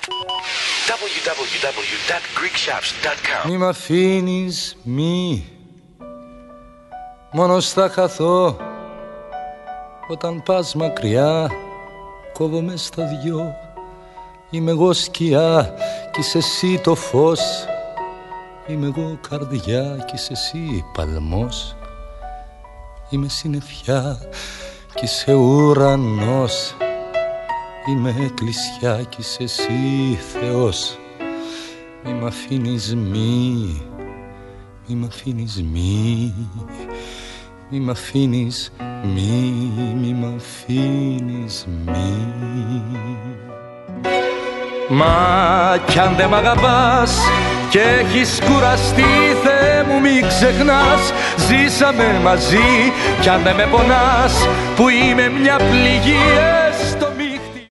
www.greekshops.com. Μη μ' αφήνεις, μη, μόνος θα χαθώ. Όταν πας μακριά, κόβομαι στα δυο. Είμαι εγώ σκιά κι είσαι εσύ το φως. Είμαι εγώ καρδιά κι είσαι εσύ παλμός. Είμαι συννεφιά κι είσαι ουρανός. Είμαι εκκλησιά κι είσαι εσύ Θεός. Μη μ' αφήνεις, μη μ' αφήνεις, μη μ' αφήνεις, μη μ' αφήνεις, μη. Μα κι αν δεν μ' αγαπάς και έχεις κουραστεί, Θεέ μου μη ξεχνάς, ζήσαμε μαζί. Κι αν δεν με πονάς που είμαι μια πληγή,